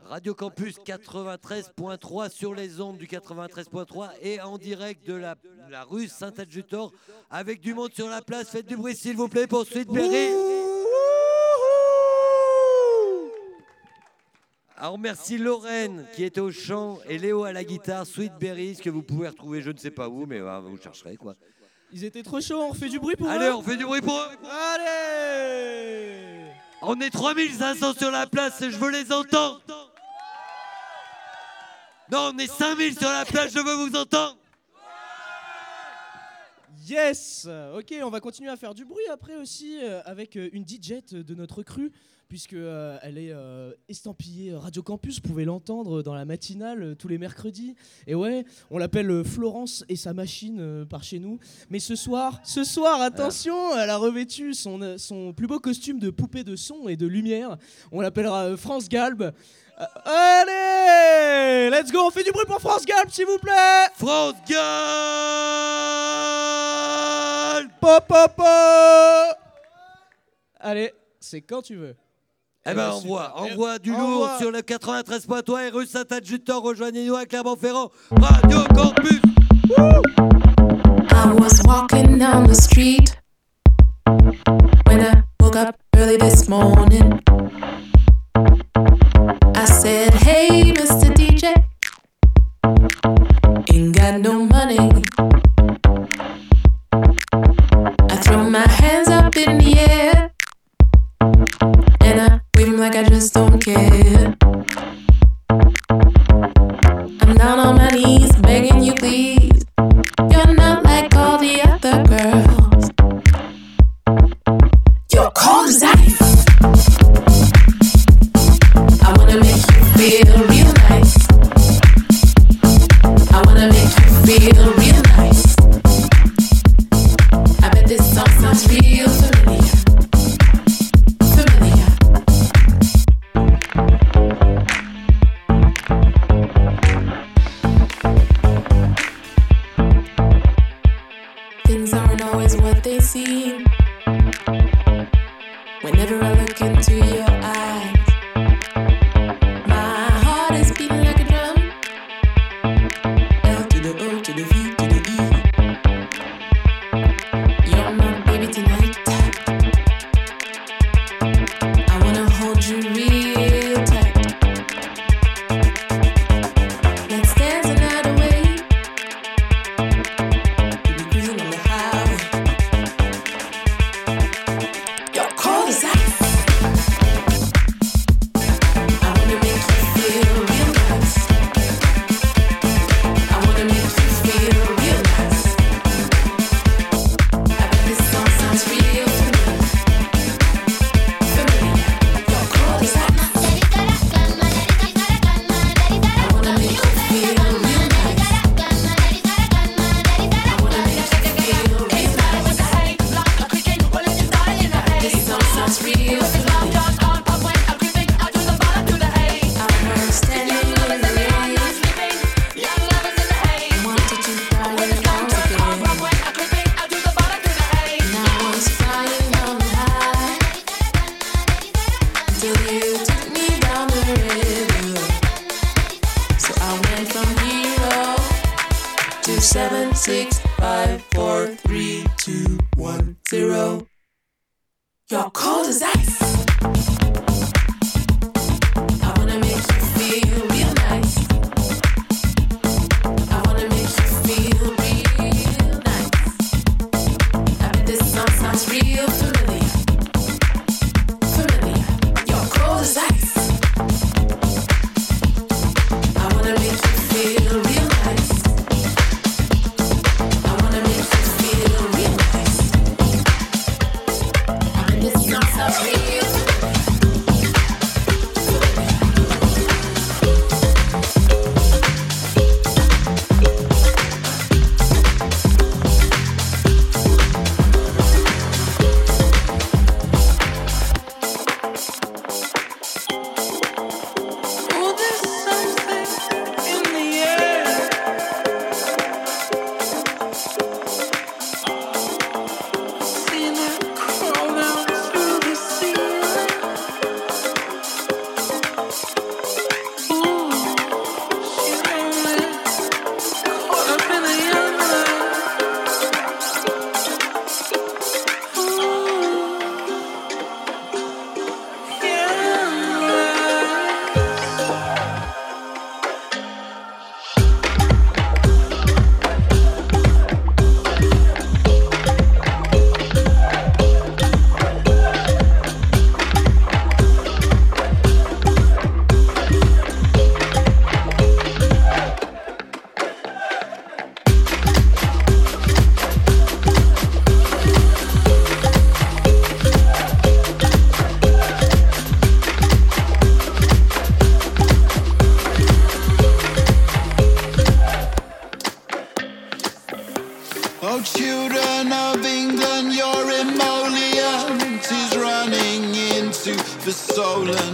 Radio Campus 93.3 sur les ondes du 93.3 et en direct de la rue Saint-Adjutor avec du monde sur la place. Faites du bruit s'il vous plaît pour Sweet Berry. Alors merci Lorraine qui était au chant et Léo à la guitare. Sweet Berry, ce que vous pouvez retrouver je ne sais pas où, mais vous chercherez quoi. Ils étaient trop chauds, on refait du bruit pour eux. Allez, on fait du bruit pour eux. Allez. On est 3500 sur la place et je veux les entendre. Non, on est 5000 sur la place, je veux vous entendre. Yes. Ok, on va continuer à faire du bruit après aussi avec une DJ de notre crue, puisque elle est estampillée Radio Campus. Vous pouvez l'entendre dans la matinale tous les mercredis. Et ouais, on l'appelle Florence et sa machine par chez nous. Mais ce soir, attention, elle a revêtu son plus beau costume de poupée de son et de lumière. On l'appellera France Galb. Allez, let's go, on fait du bruit pour France Galb, s'il vous plaît. France Galb. Pop. Allez, c'est quand tu veux. Eh ben envoie du lourd sur le 93.3 et rue Saint-Adjutor. Rejoignez-nous à Clermont-Ferrand. Radio Campus. I was walking down the street when I woke up early this morning. I said, hey, Mr. DJ, ain't got no money. I throw my hands up in the air and I wave them like I just don't care. I'm down on my knees begging you please. You're not like all the other girls. You're cold as ice. I wanna make you feel real nice. I wanna make you feel real nice. I bet this song sounds real familiar. Familiar. Things aren't always what they seem. Whenever I look into your eyes, my heart is beating like a drum. L to the O to the V to the E. You're my baby tonight. I wanna hold you real tight. Let's dance the night away. We'll be cruising on the highway. You're cold as ice. I wanna make you feel real nice. I wanna make you feel real nice. I bet this song sounds real familiar. Familiar. You're cold as ice. I wanna make you feel real nice. I wanna make you feel real nice. This song sounds real familiar. I'm standing in the rain. Wanted to fly along again. And I was flying on high till you took me down the river. So I went from 0 to 7, 6, 5, 4, 3, 2, 1, 0. You're cold as ice. I wanna make you feel real nice. I wanna make you feel real nice. I bet this song sounds real familiar. Familiar. You're cold as ice. I wanna make you feel real nice. I wanna make you feel real nice. I bet this song sounds real.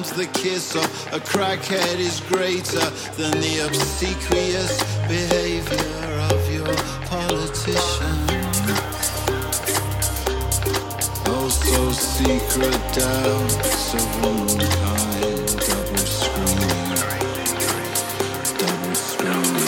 sometimes the kiss of a crackhead is greater than the obsequious behavior of your politician. Oh, so secret doubts of womankind, double screaming, double screaming.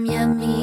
yummy.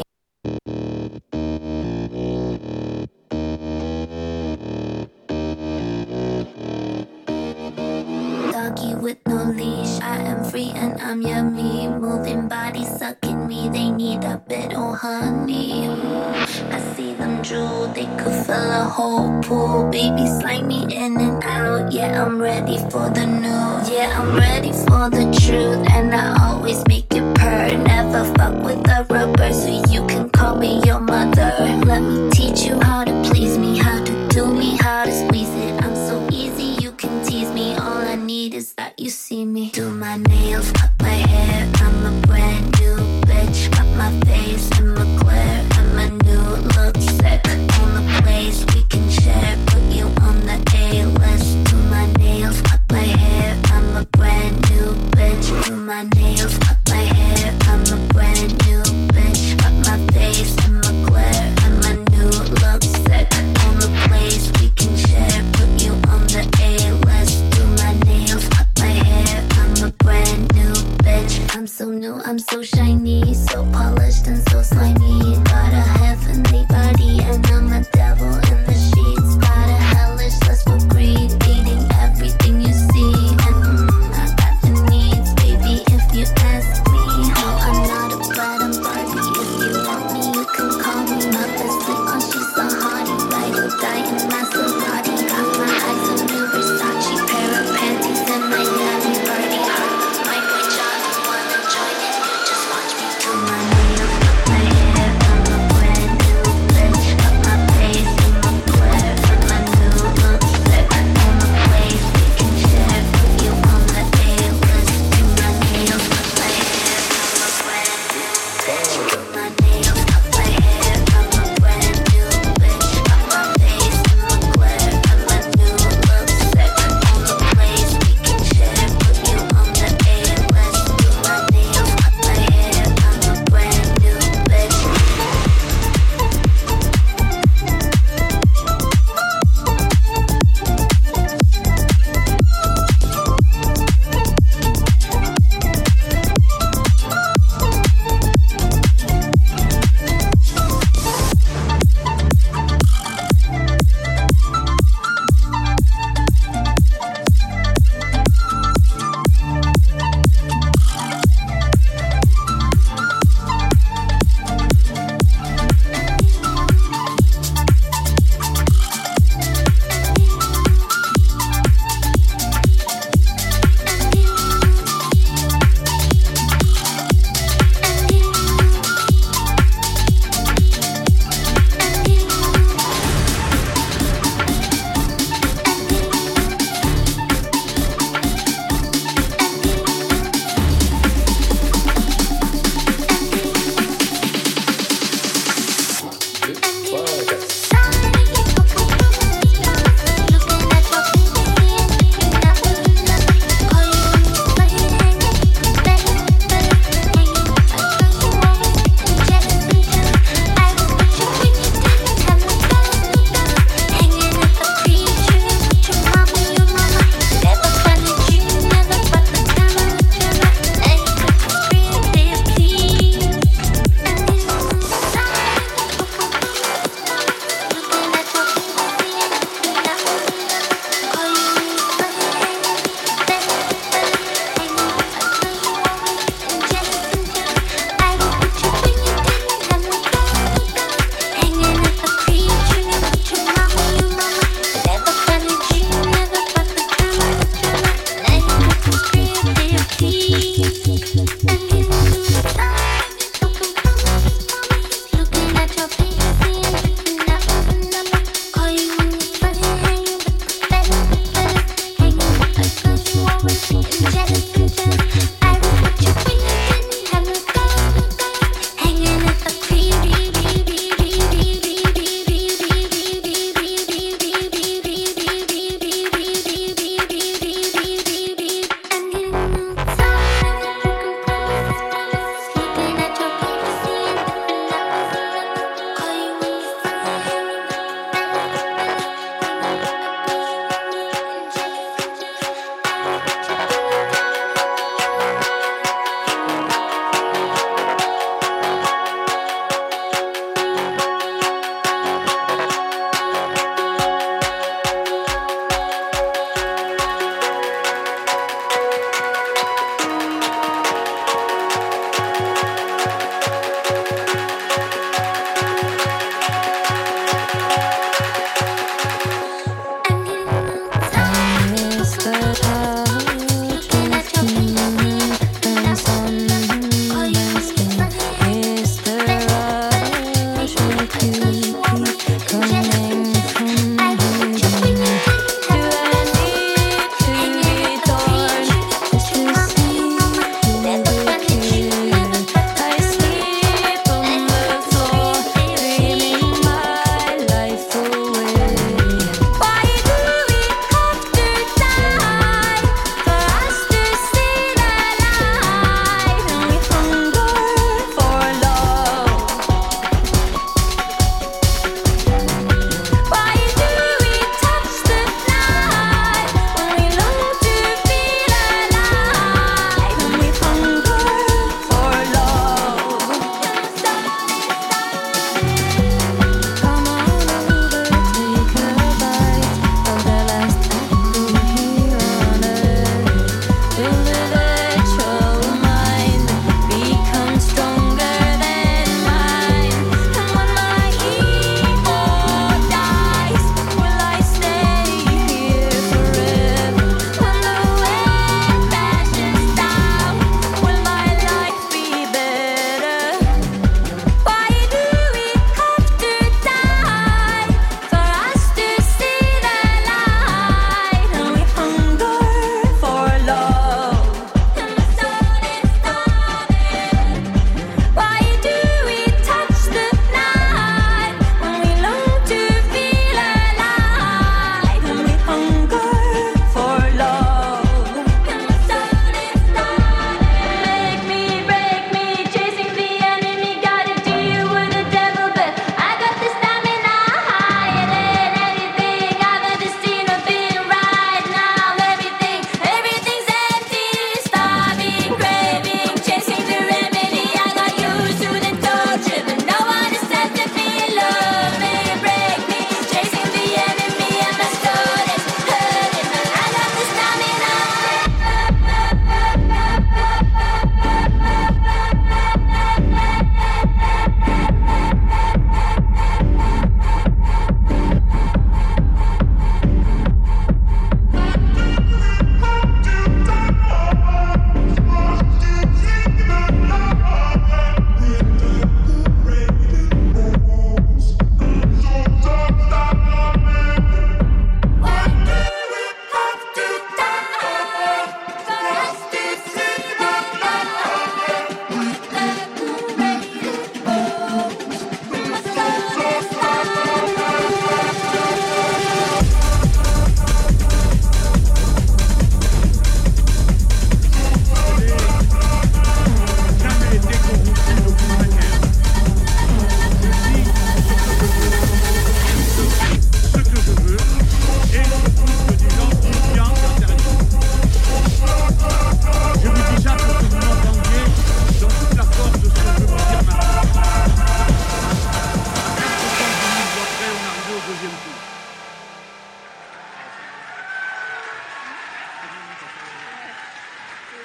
Doggy with no leash, I am free and I'm yummy. Moving bodies sucking me, they need a bit of honey. I see them drool, they could fill a whole pool. Baby slimy in and out, yeah I'm ready for the news. Yeah I'm ready for the truth, and I always make it purr. Never fuck with a rubber, so you can call me your mother. Let me teach you how to please me, how to do me, how to squeeze it. I'm so easy, you can tease me. All I need is that you see me. Do my nails, cut my hair, I'm a brand new bitch. Got my face in my glare, and my new look sick. On the place we can share, put you on the A-list. Do my nails, cut my hair, I'm a brand new bitch. Do my nails, cut my hair, I'm a brand new bitch. Got my face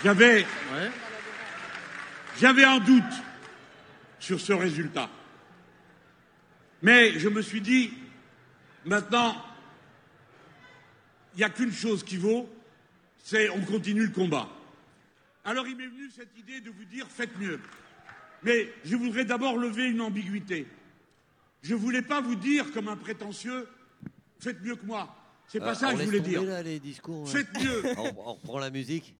J'avais un doute sur ce résultat. Mais je me suis dit, maintenant, il n'y a qu'une chose qui vaut, c'est on continue le combat. Alors il m'est venu cette idée de vous dire, faites mieux. Mais je voudrais d'abord lever une ambiguïté. Je ne voulais pas vous dire, comme un prétentieux, faites mieux que moi. C'est pas ça que je voulais dire. Là, les discours, faites mieux. On reprend la musique.